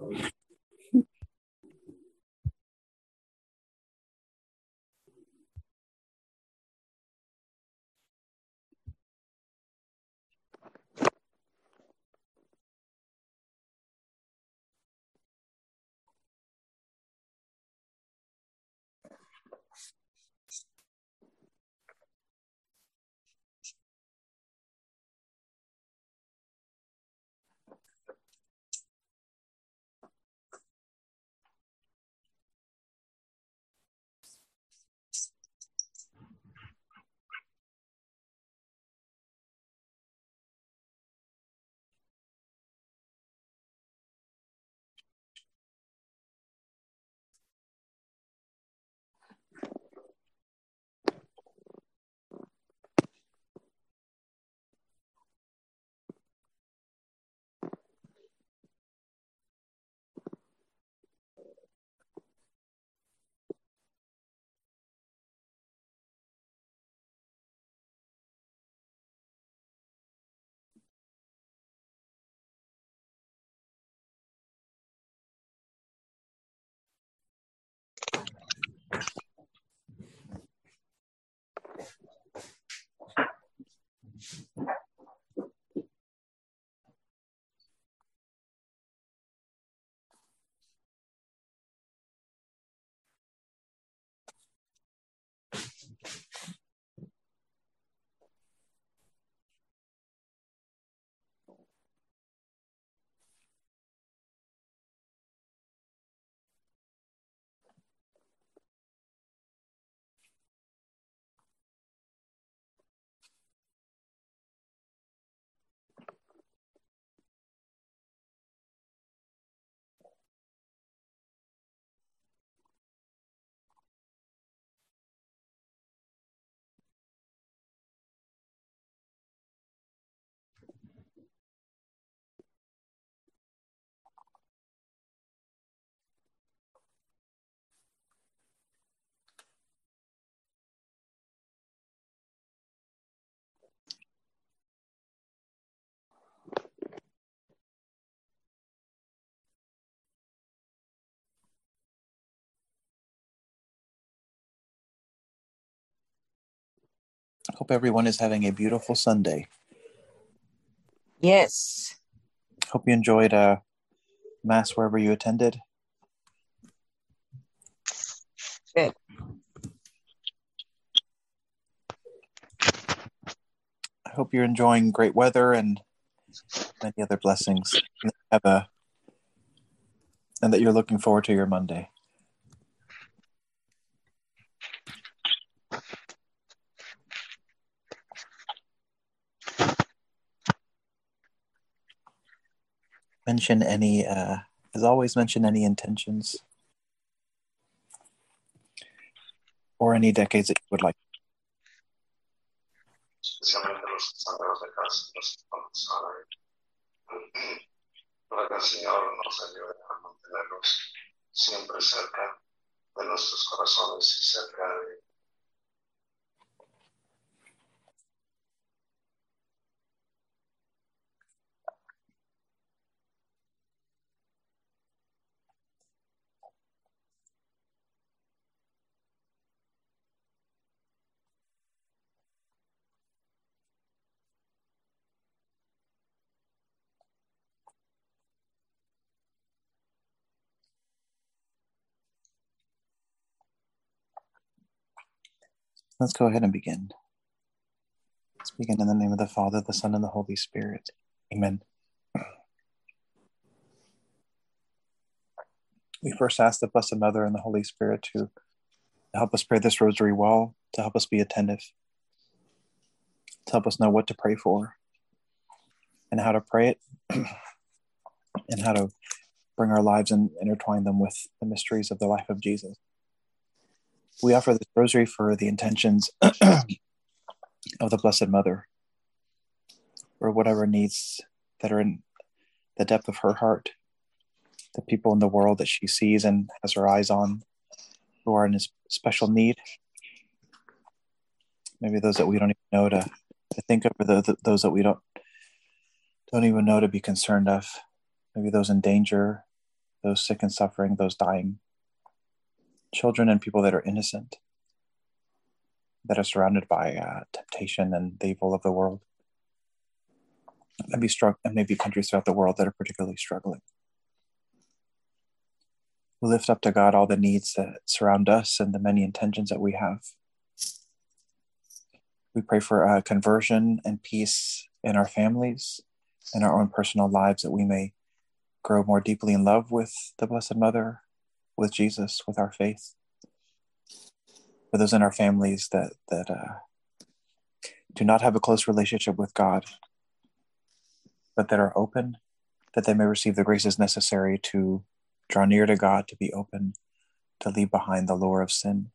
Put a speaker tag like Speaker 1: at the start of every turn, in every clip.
Speaker 1: Hope everyone is having a beautiful Sunday.
Speaker 2: Yes.
Speaker 1: Hope you enjoyed Mass wherever you attended.
Speaker 2: Good.
Speaker 1: I hope you're enjoying great weather and many other blessings. And that you're looking forward to your Monday. Mention any, as always, mention any intentions or any decades that you would like.
Speaker 3: Especialmente los santos de casa, los santos, para que el Señor nos ayude a mantenerlos siempre cerca de nuestros corazones y cerca de
Speaker 1: Let's go ahead and begin. Let's begin in the name of the Father, the Son, and the Holy Spirit. Amen. We first ask the Blessed Mother and the Holy Spirit to help us pray this rosary well, to help us be attentive, to help us know what to pray for, and how to pray it, and how to bring our lives and intertwine them with the mysteries of the life of Jesus. We offer this rosary for the intentions of the Blessed Mother, or whatever needs that are in the depth of her heart, the people in the world that she sees and has her eyes on who are in special need. Maybe those that we don't even know to think of, or those that we don't even know to be concerned of. Maybe those in danger, those sick and suffering, those dying, children and people that are innocent, that are surrounded by temptation and the evil of the world. And maybe countries throughout the world that are particularly struggling. We lift up to God all the needs that surround us and the many intentions that we have. We pray for conversion and peace in our families, in our own personal lives, that we may grow more deeply in love with the Blessed Mother, with Jesus, with our faith. For those in our families that do not have a close relationship with God, but that are open, that they may receive the graces necessary to draw near to God, to be open, to leave behind the lure of sin.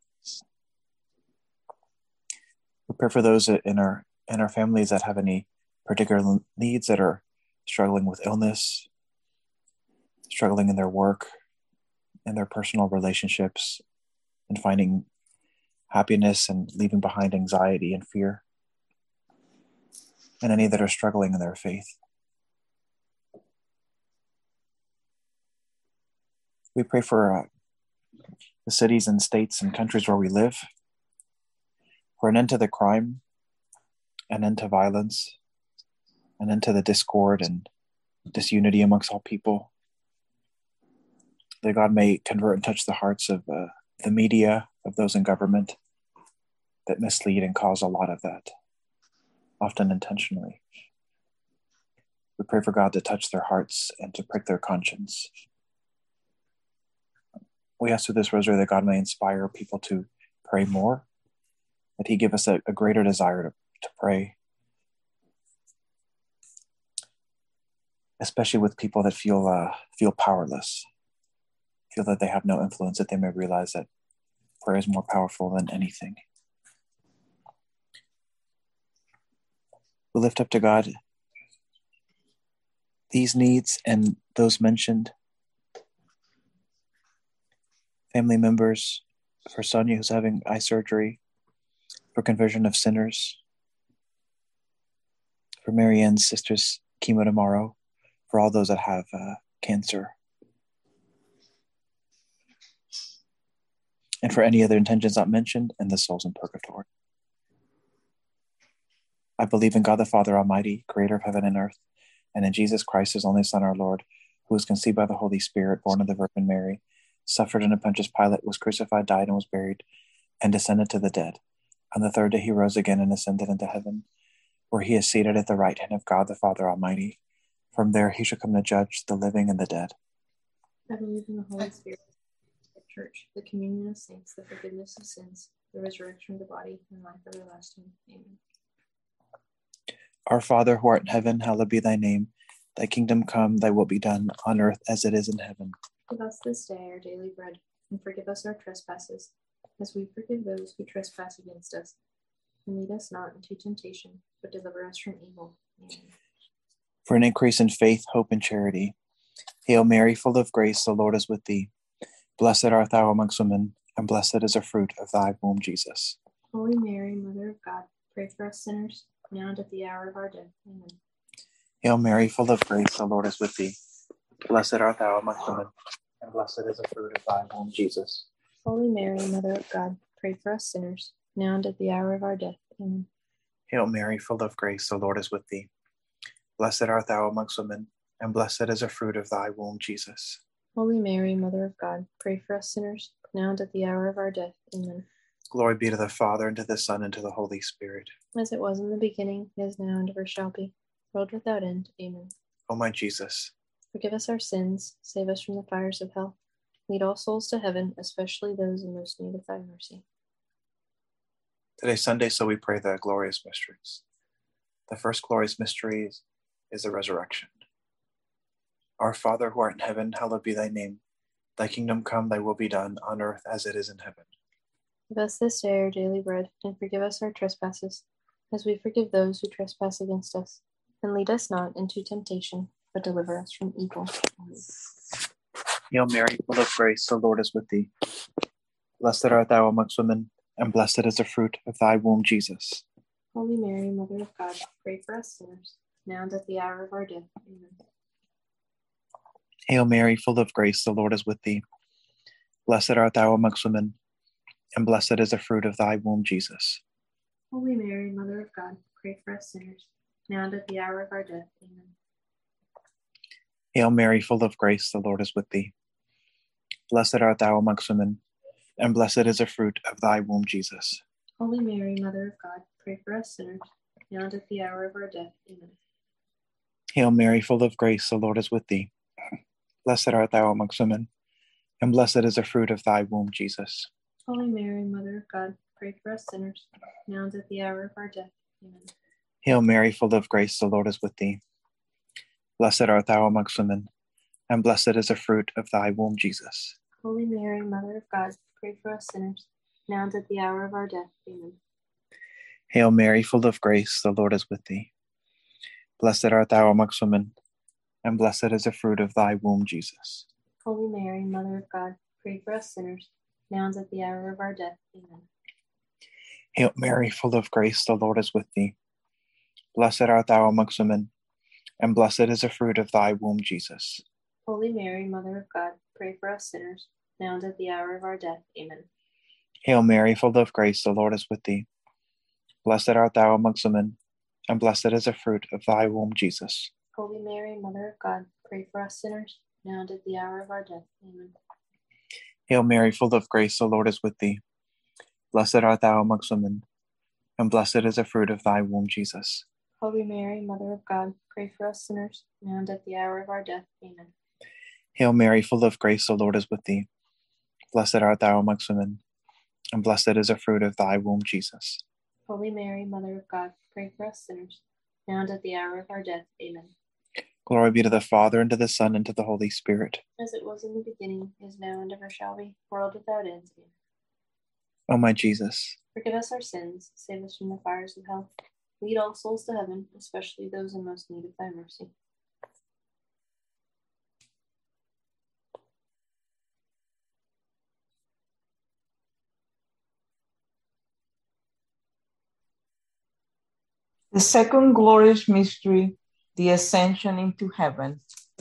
Speaker 1: We pray for those in our families that have any particular needs, that are struggling with illness, struggling in their work, in their personal relationships, and finding happiness and leaving behind anxiety and fear, and any that are struggling in their faith. We pray for the cities and states and countries where we live, for an end to the crime, an end to violence, an end to the discord and disunity amongst all people. That God may convert and touch the hearts of the media, of those in government that mislead and cause a lot of that, often intentionally. We pray for God to touch their hearts and to prick their conscience. We ask through this rosary that God may inspire people to pray more, that He give us a greater desire to pray, especially with people that feel powerless, feel that they have no influence, that they may realize that prayer is more powerful than anything. We lift up to God these needs and those mentioned. Family members, for Sonia who's having eye surgery, for conversion of sinners, for Marianne's sister's chemo tomorrow, for all those that have cancer, and for any other intentions not mentioned, and the souls in purgatory. I believe in God the Father Almighty, creator of heaven and earth, and in Jesus Christ, His only Son, our Lord, who was conceived by the Holy Spirit, born of the Virgin Mary, suffered under Pontius Pilate, was crucified, died, and was buried, and descended to the dead. On the third day He rose again and ascended into heaven, where He is seated at the right hand of God the Father Almighty. From there He shall come to judge the living and the dead.
Speaker 2: I believe in the Holy Spirit, the Church, the communion of saints, the forgiveness of sins, the resurrection of the body, and life everlasting. Amen.
Speaker 1: Our Father, who art in heaven, hallowed be Thy name. Thy kingdom come, Thy will be done, on earth as it is in heaven.
Speaker 2: Give us this day our daily bread, and forgive us our trespasses, as we forgive those who trespass against us. And lead us not into temptation, but deliver us from evil. Amen.
Speaker 1: For an increase in faith, hope, and charity. Hail Mary, full of grace, the Lord is with thee. Blessed art thou amongst women, and blessed is the fruit of thy womb, Jesus.
Speaker 2: Holy Mary, Mother of God, pray for us sinners, now and at the hour of our death. Amen.
Speaker 1: Hail Mary, full of grace, the Lord is with thee. Blessed art thou amongst women, and blessed is the fruit of thy womb, Jesus.
Speaker 2: Holy Mary, Mother of God, pray for us sinners, now and at the hour of our death. Amen.
Speaker 1: Hail Mary, full of grace, the Lord is with thee. Blessed art thou amongst women, and blessed is the fruit of thy womb, Jesus.
Speaker 2: Holy Mary, Mother of God, pray for us sinners, now and at the hour of our death. Amen.
Speaker 1: Glory be to the Father, and to the Son, and to the Holy Spirit.
Speaker 2: As it was in the beginning, is now, and ever shall be, world without end. Amen.
Speaker 1: O my Jesus,
Speaker 2: forgive us our sins, save us from the fires of hell. Lead all souls to heaven, especially those in most need of thy mercy.
Speaker 1: Today's Sunday, so we pray the glorious mysteries. The first glorious mystery is the resurrection. Our Father, who art in heaven, hallowed be thy name. Thy kingdom come, thy will be done, on earth as it is in heaven.
Speaker 2: Give us this day our daily bread, and forgive us our trespasses, as we forgive those who trespass against us. And lead us not into temptation, but deliver us from evil. Amen.
Speaker 1: Hail Mary, full of grace, the Lord is with thee. Blessed art thou amongst women, and blessed is the fruit of thy womb, Jesus.
Speaker 2: Holy Mary, Mother of God, pray for us sinners, now and at the hour of our death. Amen.
Speaker 1: Hail Mary, full of grace, the Lord is with thee. Blessed art thou amongst women, and blessed is the fruit of thy womb, Jesus.
Speaker 2: Holy Mary, Mother of God, pray for us sinners, now and at the hour of our death. Amen.
Speaker 1: Hail Mary, full of grace, the Lord is with thee. Blessed art thou amongst women, and blessed is the fruit of thy womb, Jesus.
Speaker 2: Holy Mary, Mother of God, pray for us sinners, now and at the hour of our death. Amen.
Speaker 1: Hail Mary, full of grace, the Lord is with thee. Blessed art thou amongst women, and blessed is the fruit of thy womb, Jesus.
Speaker 2: Holy Mary, Mother of God, pray for us sinners, now and at the hour of our death. Amen.
Speaker 1: Hail Mary, full of grace, the Lord is with thee. Blessed art thou amongst women, and blessed is the fruit of thy womb, Jesus.
Speaker 2: Holy Mary, Mother of God, pray for us sinners, now and at the hour of our death. Amen.
Speaker 1: Hail Mary, full of grace, the Lord is with thee. Blessed art thou amongst women, and blessed is the fruit of thy womb, Jesus.
Speaker 2: Holy Mary, Mother of God, pray for us sinners, now and at the hour of our death. Amen.
Speaker 1: Hail Mary, full of grace, the Lord is with thee. Blessed art thou amongst women, and blessed is the fruit of thy womb, Jesus.
Speaker 2: Holy Mary, Mother of God, pray for us sinners, now and at the hour of our death. Amen.
Speaker 1: Hail Mary, full of grace, the Lord is with thee. Blessed art thou amongst women, and blessed is the fruit of thy womb, Jesus.
Speaker 2: Holy Mary, Mother of God, pray for us sinners, now and at the hour of our death. Amen.
Speaker 1: Hail Mary, full of grace, the Lord is with thee. Blessed art thou amongst women, and blessed is the fruit of thy womb, Jesus.
Speaker 2: Holy Mary, Mother of God, pray for us sinners, now and at the hour of our death. Amen.
Speaker 1: Hail Mary, full of grace, the Lord is with thee. Blessed art thou amongst women, and blessed is the fruit of thy womb, Jesus.
Speaker 2: Holy Mary, Mother of God, pray for us sinners, now and at the hour of our death. Amen.
Speaker 1: Glory be to the Father, and to the Son, and to the Holy Spirit.
Speaker 2: As it was in the beginning, is now, and ever shall be, world without end. Amen.
Speaker 1: O my Jesus,
Speaker 2: Forgive us our sins, save us from the fires of hell. Lead all souls to heaven, especially those in most need of thy mercy.
Speaker 4: The second glorious mystery, the ascension into heaven.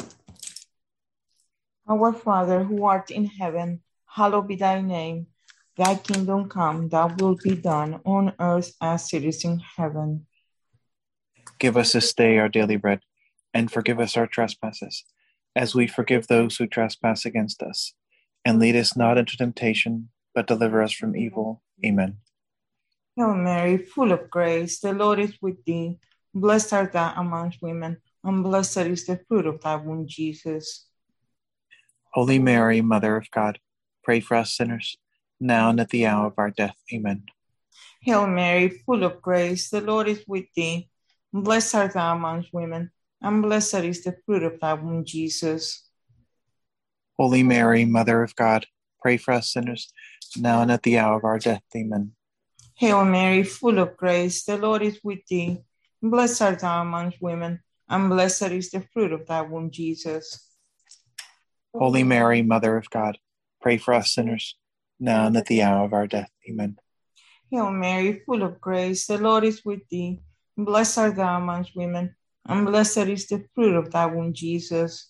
Speaker 4: Our Father, who art in heaven, hallowed be thy name. Thy kingdom come, thy will be done on earth as it is in heaven.
Speaker 1: give us this day our daily bread, and forgive us our trespasses, as we forgive those who trespass against us. And lead us not into temptation, but deliver us from evil. Amen.
Speaker 4: Hail Mary, full of grace, the Lord is with thee. Blessed art thou amongst women, and blessed is the fruit of thy womb, Jesus.
Speaker 1: Holy Mary, Mother of God, pray for us sinners, now and at the hour of our death. Amen.
Speaker 4: Hail Mary, full of grace, the Lord is with thee. Blessed art thou amongst women, and blessed is the fruit of thy womb, Jesus.
Speaker 1: Holy Mary, Mother of God, pray for us sinners, now and at the hour of our death. Amen.
Speaker 4: Hail Mary, full of grace, the Lord is with thee. Blessed art thou amongst women, and blessed is the fruit of thy womb, Jesus.
Speaker 1: Holy Mary, Mother of God, pray for us sinners, now and at the hour of our death. Amen.
Speaker 4: Hail Mary, full of grace, the Lord is with thee. Blessed art thou amongst women, and blessed is the fruit of thy womb, Jesus.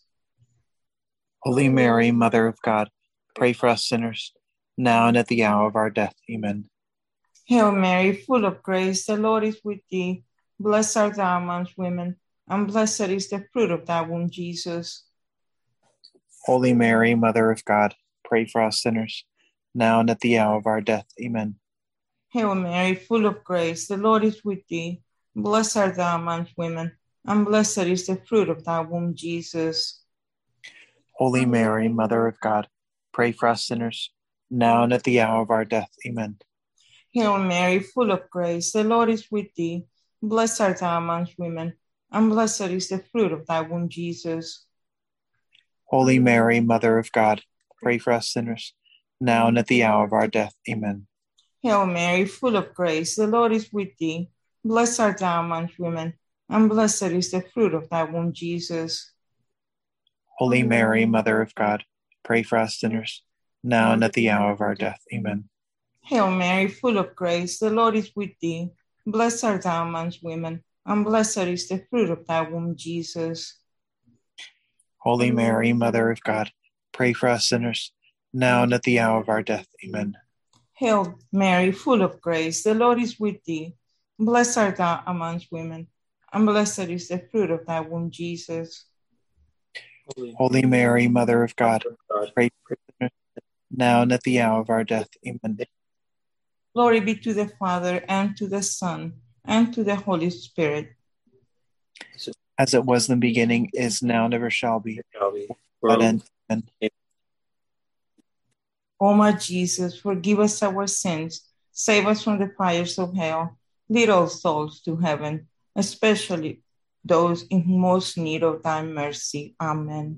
Speaker 1: Holy Mary, Mother of God, pray for us sinners, now and at the hour of our death. Amen.
Speaker 4: Hail Mary, full of grace, the Lord is with thee. Blessed art thou amongst women, and blessed is the fruit of thy womb, Jesus.
Speaker 1: Holy Mary, Mother of God, pray for us sinners, now and at the hour of our death. Amen.
Speaker 4: Hail Mary, full of grace, the Lord is with thee. Blessed art thou amongst women, and blessed is the fruit of thy womb, Jesus.
Speaker 1: Holy Mary, Mother of God, pray for us sinners, now and at the hour of our death. Amen.
Speaker 4: Hail Mary, full of grace, the Lord is with thee. Blessed art thou amongst women, and blessed is the fruit of thy womb, Jesus.
Speaker 1: Holy Mary, Mother of God, pray for us sinners, now and at the hour of our death. Amen.
Speaker 4: Hail Mary, full of grace, the Lord is with thee. Blessed art thou amongst women, and blessed is the fruit of thy womb, Jesus.
Speaker 1: Holy Mary, Mother of God, pray for us sinners, now and at the hour of our death. Amen.
Speaker 4: Hail Mary, full of grace, the Lord is with thee. Blessed art thou amongst women, and blessed is the fruit of thy womb, Jesus.
Speaker 1: Holy Mary, Mother of God, pray for us sinners, now and at the hour of our death. Amen.
Speaker 4: Hail Mary, full of grace, the Lord is with thee. Blessed art thou amongst women, and blessed is the fruit of thy womb, Jesus.
Speaker 1: Holy Mary, Mother of God, pray for us sinners, now and at the hour of our death. Amen.
Speaker 4: Glory be to the Father, and to the Son, and to the Holy Spirit.
Speaker 1: As it was in the beginning, is now, and ever shall be. God and amen.
Speaker 4: O my Jesus, forgive us our sins, save us from the fires of hell, lead all souls to heaven, especially those in most need of thy mercy. Amen.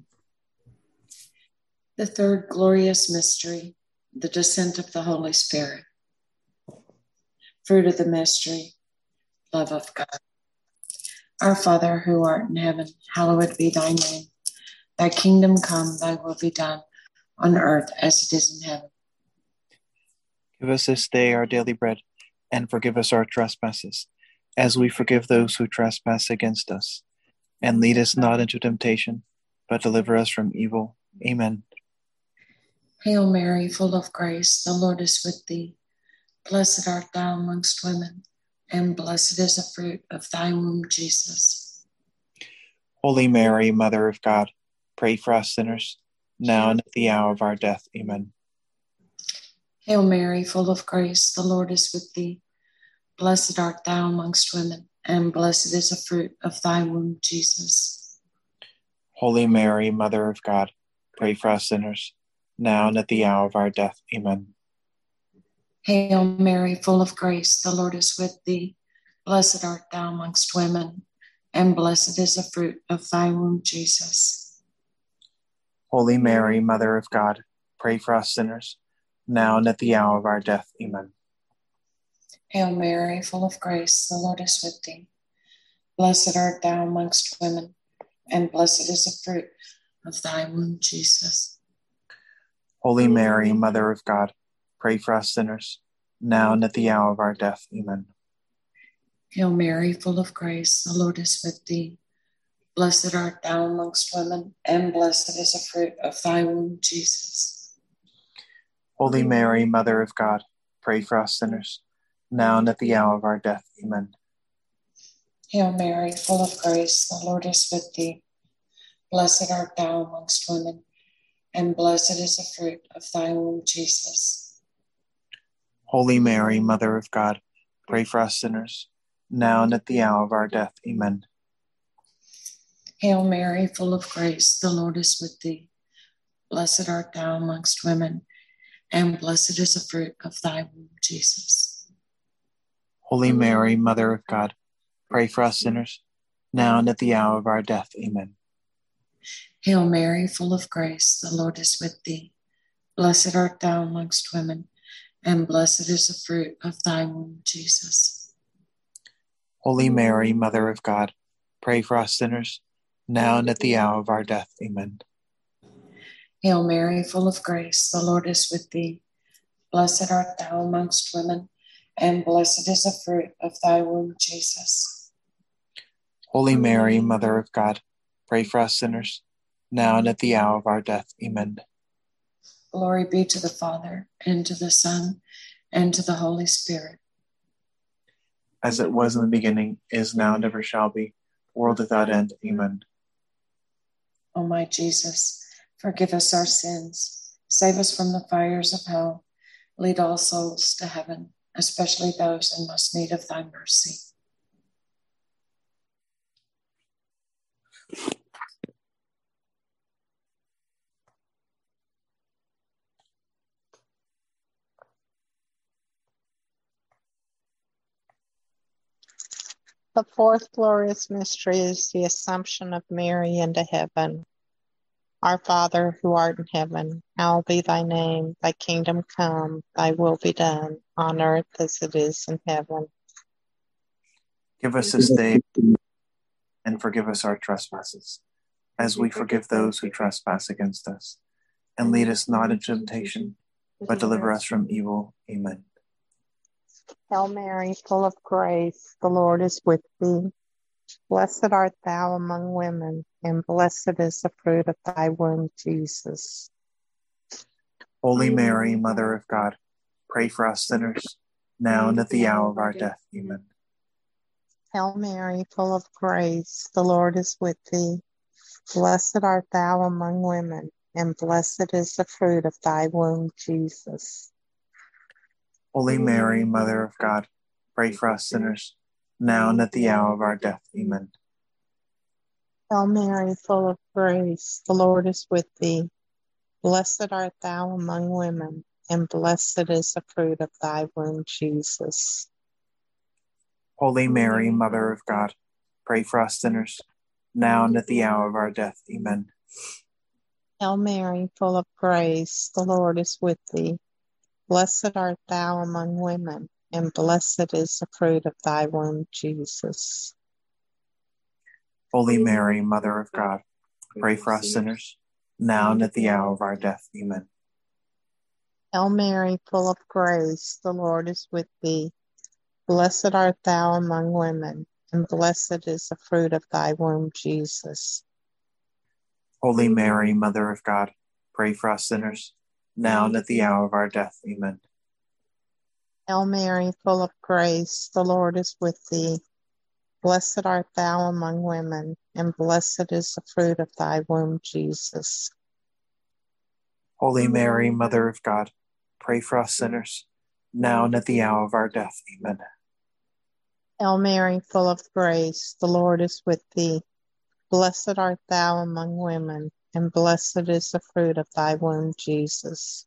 Speaker 5: The third glorious mystery, the descent of the Holy Spirit. Fruit of the mystery, love of God. Our Father, who art in heaven, hallowed be thy name. Thy kingdom come, thy will be done, on earth as it is in heaven.
Speaker 1: Give us this day our daily bread, and forgive us our trespasses, as we forgive those who trespass against us. And lead us not into temptation, but deliver us from evil. Amen.
Speaker 5: Hail Mary, full of grace, the Lord is with thee. Blessed art thou amongst women, and blessed is the fruit of thy womb, Jesus.
Speaker 1: Holy Mary, Mother of God, pray for us sinners, now and at the hour of our death. Amen.
Speaker 5: Hail Mary, full of grace, the Lord is with thee. Blessed art thou amongst women, and blessed is the fruit of thy womb, Jesus.
Speaker 1: Holy Mary, Mother of God, pray for us sinners, now and at the hour of our death. Amen.
Speaker 5: Hail Mary, full of grace, the Lord is with thee. Blessed art thou amongst women, and blessed is the fruit of thy womb, Jesus.
Speaker 1: Holy Mary, Mother of God, pray for us sinners, now and at the hour of our death. Amen.
Speaker 5: Hail Mary, full of grace, the Lord is with thee. Blessed art thou amongst women, and blessed is the fruit of thy womb, Jesus.
Speaker 1: Holy Mary, Mother of God, pray for us sinners, now and at the hour of our death. Amen.
Speaker 5: Hail Mary, full of grace, the Lord is with thee. Blessed art thou amongst women, and blessed is the fruit of thy womb, Jesus.
Speaker 1: Holy Mary, Mother of God, pray for us sinners, now and at the hour of our death. Amen.
Speaker 5: Hail Mary, full of grace, the Lord is with thee. Blessed art thou amongst women, and blessed is the fruit of thy womb, Jesus.
Speaker 1: Holy Mary, Mother of God, pray for us sinners, now and at the hour of our death. Amen.
Speaker 5: Hail Mary, full of grace, the Lord is with thee. Blessed art thou amongst women, and blessed is the fruit of thy womb, Jesus.
Speaker 1: Holy Mary, Mother of God, pray for us sinners, now and at the hour of our death. Amen.
Speaker 5: Hail Mary, full of grace, the Lord is with thee. Blessed art thou amongst women, and blessed is the fruit of thy womb, Jesus.
Speaker 1: Holy Mary, Mother of God, pray for us sinners, now and at the hour of our death. Amen.
Speaker 5: Hail Mary, full of grace, the Lord is with thee. Blessed art thou amongst women, and blessed is the fruit of thy womb, Jesus.
Speaker 1: Holy Mary, Mother of God, pray for us sinners, now and at the hour of our death. Amen.
Speaker 5: Glory be to the Father, and to the Son, and to the Holy Spirit.
Speaker 1: As it was in the beginning, is now, and ever shall be, world without end. Amen.
Speaker 5: O my Jesus, forgive us our sins, save us from the fires of hell, lead all souls to heaven, especially those in most need of thy mercy.
Speaker 6: The fourth glorious mystery is the Assumption of Mary into heaven. Our Father, who art in heaven, hallowed be thy name. Thy kingdom come, thy will be done, on earth as it is in heaven.
Speaker 1: Give us this day, and forgive us our trespasses, as we forgive those who trespass against us. And lead us not into temptation, but deliver us from evil. Amen.
Speaker 6: Hail Mary, full of grace, the Lord is with thee. Blessed art thou among women, and blessed is the fruit of thy womb, Jesus.
Speaker 1: Holy Mary, Mother of God, pray for us sinners, now and at the hour of our death. Amen.
Speaker 6: Hail Mary, full of grace, the Lord is with thee. Blessed art thou among women, and blessed is the fruit of thy womb, Jesus.
Speaker 1: Holy Mary, Mother of God, pray for us sinners, now and at the hour of our death. Amen.
Speaker 6: Hail Mary, full of grace, the Lord is with thee. Blessed art thou among women, and blessed is the fruit of thy womb, Jesus.
Speaker 1: Holy Mary, Mother of God, pray for us sinners, now and at the hour of our death. Amen.
Speaker 6: Hail Mary, full of grace, the Lord is with thee. Blessed art thou among women, and blessed is the fruit of thy womb, Jesus.
Speaker 1: Holy Mary, Mother of God, pray for us sinners, now and at the hour of our death. Amen.
Speaker 6: Hail Mary, full of grace, the Lord is with thee. Blessed art thou among women, and blessed is the fruit of thy womb, Jesus.
Speaker 1: Holy Mary, Mother of God, pray for us sinners, now and at the hour of our death. Amen.
Speaker 6: Hail Mary, full of grace, the Lord is with thee. Blessed art thou among women, and blessed is the fruit of thy womb, Jesus.
Speaker 1: Holy Mary, Mother of God, pray for us sinners, now and at the hour of our death. Amen.
Speaker 6: Hail Mary, full of grace, the Lord is with thee. Blessed art thou among women, and blessed is the fruit of thy womb, Jesus.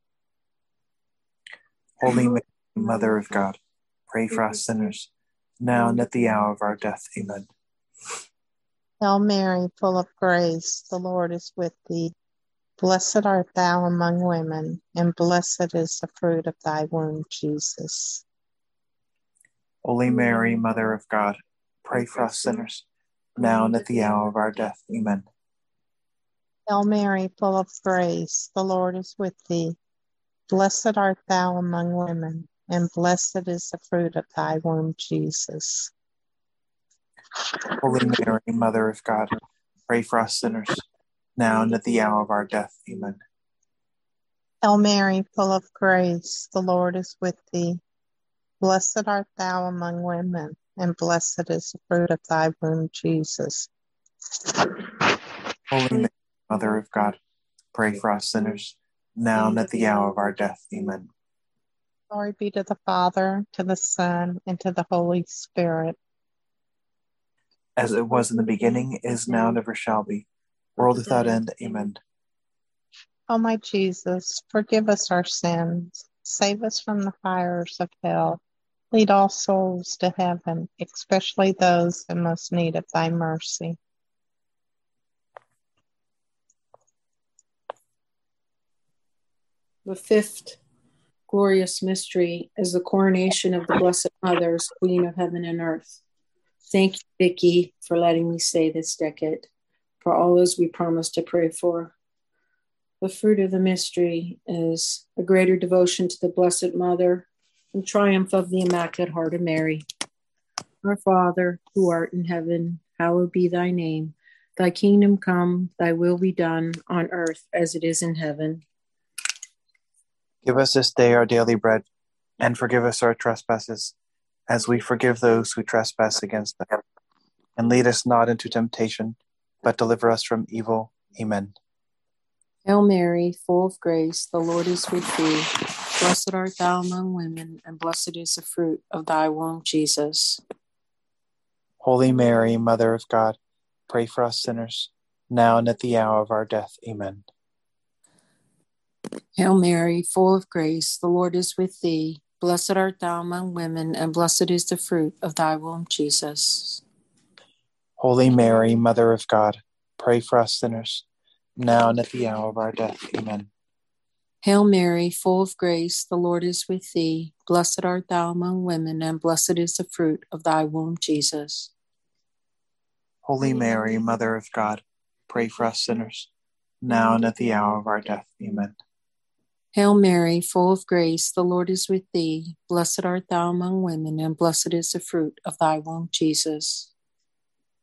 Speaker 1: Holy Mary, Mother of God, pray for us sinners, now and at the hour of our death. Amen.
Speaker 6: Hail Mary, full of grace, the Lord is with thee. Blessed art thou among women, and blessed is the fruit of thy womb, Jesus.
Speaker 1: Holy Mary, Mother of God, pray for us sinners, now and at the hour of our death. Amen.
Speaker 6: Hail Mary, full of grace, the Lord is with thee. Blessed art thou among women, and blessed is the fruit of thy womb, Jesus.
Speaker 1: Holy Mary, Mother of God, pray for us sinners, now and at the hour of our death. Amen.
Speaker 6: Hail Mary, full of grace, the Lord is with thee. Blessed art thou among women, and blessed is the fruit of thy womb, Jesus.
Speaker 1: Holy Mary, Mother of God, pray for us sinners, now and at the hour of our death. Amen.
Speaker 6: Glory be to the Father, to the Son, and to the Holy Spirit.
Speaker 1: As it was in the beginning, is now, and ever shall be, world without end. Amen.
Speaker 6: O my Jesus, forgive us our sins, save us from the fires of hell, lead all souls to heaven, especially those in most need of thy mercy.
Speaker 7: The fifth glorious mystery is the coronation of the Blessed Mother as Queen of Heaven and Earth. Thank you, Vicky, for letting me say this decade, for all those we promised to pray for. The fruit of the mystery is a greater devotion to the Blessed Mother and triumph of the Immaculate Heart of Mary. Our Father, who art in heaven, hallowed be thy name. Thy kingdom come, thy will be done on earth as it is in heaven.
Speaker 1: Give us this day our daily bread, and forgive us our trespasses, as we forgive those who trespass against us. And lead us not into temptation, but deliver us from evil. Amen.
Speaker 7: Hail Mary, full of grace, the Lord is with thee. Blessed art thou among women, and blessed is the fruit of thy womb, Jesus.
Speaker 1: Holy Mary, Mother of God, pray for us sinners, now and at the hour of our death. Amen.
Speaker 7: Hail Mary, full of grace, the Lord is with thee. Blessed art thou among women, and blessed is the fruit of thy womb, Jesus.
Speaker 1: Holy Mary, Mother of God, pray for us sinners, now and at the hour of our death. Amen.
Speaker 7: Hail Mary, full of grace, the Lord is with thee. Blessed art thou among women, and blessed is the fruit of thy womb, Jesus.
Speaker 1: Holy Mary, Mother of God, pray for us sinners, now and at the hour of our death. Amen.
Speaker 7: Hail Mary, full of grace, the Lord is with thee. Blessed art thou among women, and blessed is the fruit of thy womb, Jesus.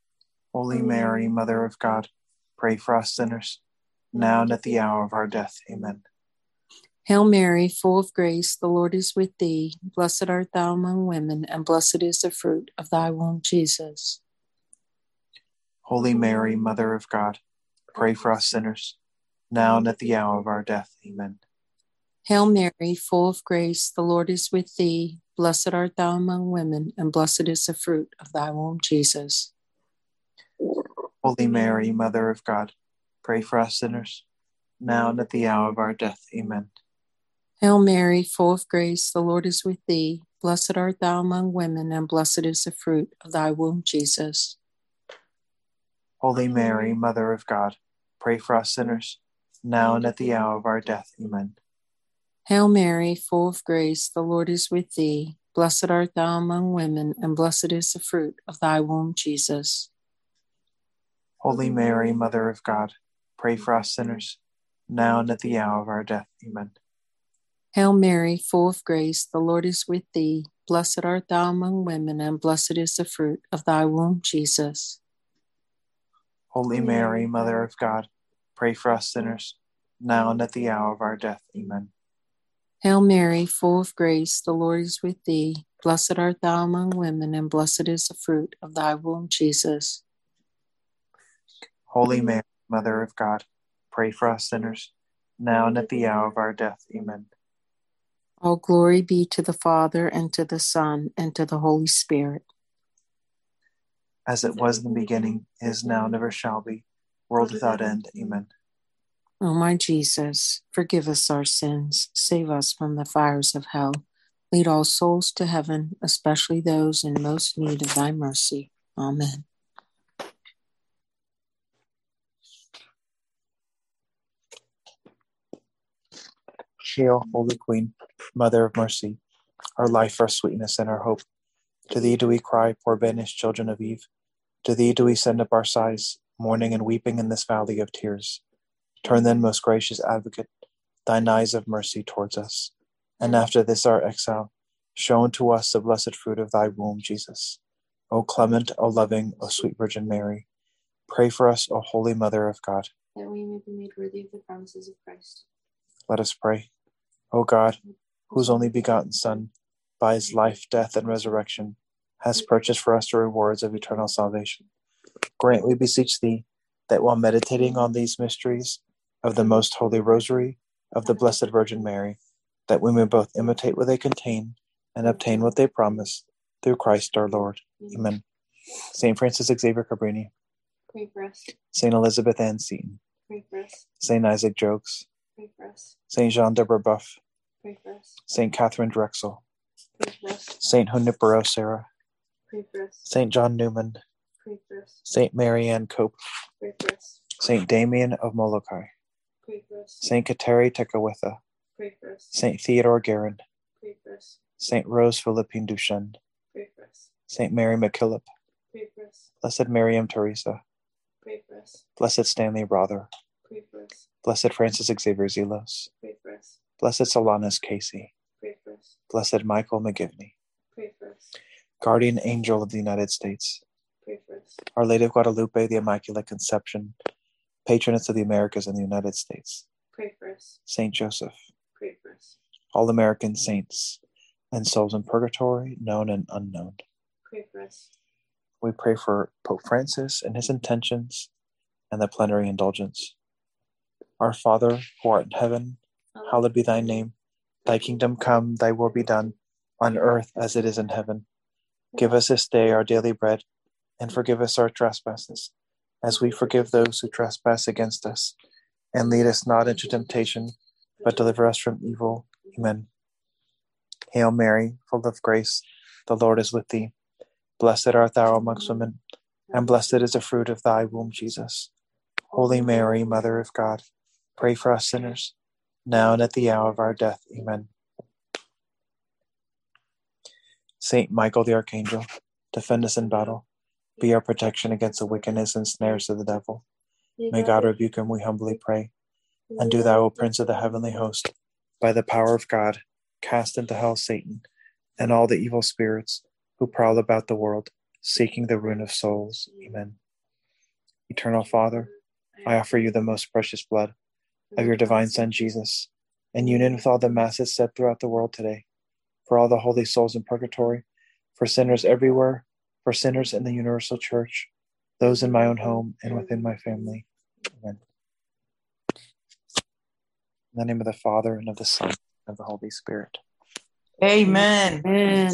Speaker 1: Holy Mary, Mother of God, pray for us sinners, now and at the hour of our death. Amen.
Speaker 7: Hail Mary, full of grace, the Lord is with thee. Blessed art thou among women, and blessed is the fruit of thy womb, Jesus.
Speaker 1: Holy Mary, Mother of God, pray for us sinners, now and at the hour of our death. Amen.
Speaker 7: Hail Mary, full of grace, the Lord is with thee. Blessed art thou among women, and blessed is the fruit of thy womb, Jesus.
Speaker 1: Holy Mary, Mother of God, pray for us sinners, now and at the hour of our death. Amen.
Speaker 7: Hail Mary, full of grace, the Lord is with thee. Blessed art thou among women, and blessed is the fruit of thy womb, Jesus.
Speaker 1: Holy Mary, Mother of God, pray for us sinners, now and at the hour of our death. Amen.
Speaker 7: Hail Mary, full of grace, the Lord is with thee. Blessed art thou among women, and blessed is the fruit of thy womb, Jesus.
Speaker 1: Holy Mary, Mother of God, pray for us sinners, now and at the hour of our death. Amen.
Speaker 7: Hail Mary, full of grace, the Lord is with thee. Blessed art thou among women, and blessed is the fruit of thy womb, Jesus.
Speaker 1: Holy Mary, Mother of God, pray for us sinners, now and at the hour of our death. Amen.
Speaker 7: Hail Mary, full of grace, the Lord is with thee. Blessed art thou among women, and blessed is the fruit of thy womb, Jesus.
Speaker 1: Holy Mary, Mother of God, pray for us sinners, now and at the hour of our death. Amen.
Speaker 7: All glory be to the Father, and to the Son, and to the Holy Spirit.
Speaker 1: As it was in the beginning, is now, and ever shall be, world without end. Amen.
Speaker 7: O my Jesus, forgive us our sins, save us from the fires of hell. Lead all souls to heaven, especially those in most need of thy mercy. Amen.
Speaker 1: Hail, Holy Queen, Mother of Mercy, our life, our sweetness, and our hope. To thee do we cry, poor banished children of Eve. To thee do we send up our sighs, mourning and weeping in this valley of tears. Turn then, most gracious Advocate, thine eyes of mercy towards us, and after this our exile, show unto us the blessed fruit of thy womb, Jesus. O clement, O loving, O sweet Virgin Mary, pray for us, O Holy Mother of God,
Speaker 2: that we may be made worthy of the promises of Christ.
Speaker 1: Let us pray. O God, whose only begotten Son, by his life, death, and resurrection, has purchased for us the rewards of eternal salvation, grant, we beseech thee, that while meditating on these mysteries of the most holy rosary of the Blessed Virgin Mary, that we may both imitate what they contain and obtain what they promise, through Christ our Lord. Amen. Saint Francis Xavier Cabrini,
Speaker 2: Pray for us.
Speaker 1: Saint Elizabeth Ann Seton,
Speaker 2: Pray for us.
Speaker 1: Saint Isaac Jogues,
Speaker 2: Pray for us.
Speaker 1: Saint Jean de Brebeuf,
Speaker 2: Pray for us.
Speaker 1: Saint Catherine Drexel,
Speaker 2: Pray for us.
Speaker 1: Saint Junipero Serra,
Speaker 2: Pray for us.
Speaker 1: Saint John Newman,
Speaker 2: Pray for us.
Speaker 1: Saint Mary Ann Cope,
Speaker 2: Pray for us.
Speaker 1: Saint Damien of Molokai,
Speaker 2: Pray for us.
Speaker 1: Saint Kateri Tekakwitha,
Speaker 2: Pray for us.
Speaker 1: Saint Theodore Guerin,
Speaker 2: Pray for us.
Speaker 1: Saint Rose Philippine Duchenne,
Speaker 2: Pray for us.
Speaker 1: Saint Mary MacKillop,
Speaker 2: Pray for us.
Speaker 1: Blessed Miriam Teresa,
Speaker 2: Pray for us.
Speaker 1: Blessed Stanley Rother,
Speaker 2: Pray for us.
Speaker 1: Blessed Francis Xavier Zelos,
Speaker 2: Pray for us.
Speaker 1: Blessed Solanus Casey,
Speaker 2: Pray for us.
Speaker 1: Blessed Michael McGivney,
Speaker 2: Pray for us.
Speaker 1: Guardian Angel of the United States,
Speaker 2: Pray for us.
Speaker 1: Our Lady of Guadalupe, the Immaculate Conception, Patroness of the Americas and the United States,
Speaker 2: Pray for us.
Speaker 1: Saint Joseph,
Speaker 2: Pray for us.
Speaker 1: all American saints, and souls in purgatory, known and unknown.
Speaker 2: Pray for us.
Speaker 1: We pray for Pope Francis and his intentions and the plenary indulgence. Our Father, who art in heaven, hallowed be thy name. Thy kingdom come, thy will be done, on earth as it is in heaven. Give us this day our daily bread, and forgive us our trespasses, as we forgive those who trespass against us. And lead us not into temptation, but deliver us from evil. Amen. Hail Mary, full of grace, the Lord is with thee. Blessed art thou amongst women, and blessed is the fruit of thy womb, Jesus. Holy Mary, Mother of God, pray for us sinners, now and at the hour of our death. Amen. Saint Michael the Archangel, defend us in battle. Be our protection against the wickedness and snares of the devil. May God rebuke him, we humbly pray. And do thou, O Prince of the heavenly host, by the power of God, cast into hell Satan and all the evil spirits who prowl about the world, seeking the ruin of souls. Amen. Eternal Father, I offer you the most precious blood of your divine Son, Jesus, in union with all the masses said throughout the world today, for all the holy souls in purgatory, for sinners everywhere, for sinners in the universal church, those in my own home and within my family. Amen. In the name of the Father, and of the Son, and of the Holy Spirit.
Speaker 4: Amen.
Speaker 7: Amen.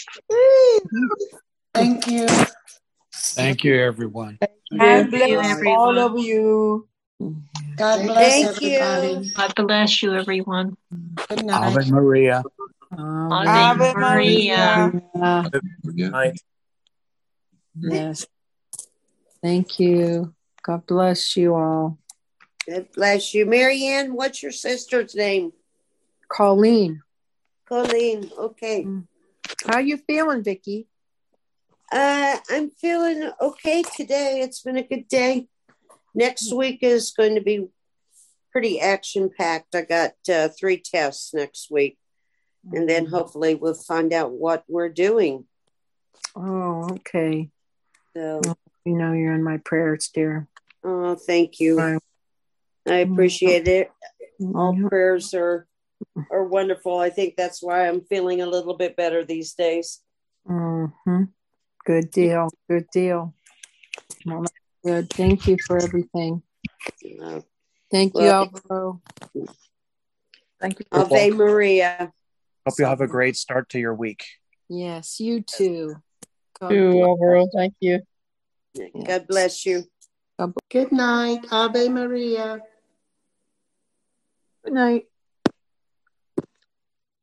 Speaker 5: Thank you.
Speaker 8: Thank you, everyone.
Speaker 4: God
Speaker 9: Thank you,
Speaker 4: bless
Speaker 9: everyone.
Speaker 4: all of you.
Speaker 5: God bless
Speaker 10: Thank you.
Speaker 5: everybody.
Speaker 9: God bless you, everyone.
Speaker 5: Good night.
Speaker 8: Ave Maria.
Speaker 4: Ave Maria.
Speaker 8: Good night.
Speaker 7: Yes. Thank you. God bless you all.
Speaker 10: God bless you. Marianne, what's your sister's name?
Speaker 7: Colleen,
Speaker 10: Colleen. Okay.
Speaker 7: how you feeling, Vicki?
Speaker 10: I'm feeling okay today. It's been a good day. Next week is going to be pretty action-packed. I got 3 tests next week. And then hopefully we'll find out what we're doing.
Speaker 7: Oh, okay.
Speaker 10: So,
Speaker 7: You know you're in my prayers, dear.
Speaker 10: oh, thank you. I appreciate it. All prayers are wonderful. I think that's why I'm feeling a little bit better these days.
Speaker 7: Mm-hmm. Good deal. Good deal. Well, that's good. Thank you for everything. Thank you, Alvaro.
Speaker 1: Thank you.
Speaker 10: Ave Maria.
Speaker 1: Hope you have a great start to your week.
Speaker 7: Yes, you too.
Speaker 6: Alvaro. Thank you.
Speaker 10: God bless you.
Speaker 5: Good night. Ave Maria.
Speaker 7: Good night.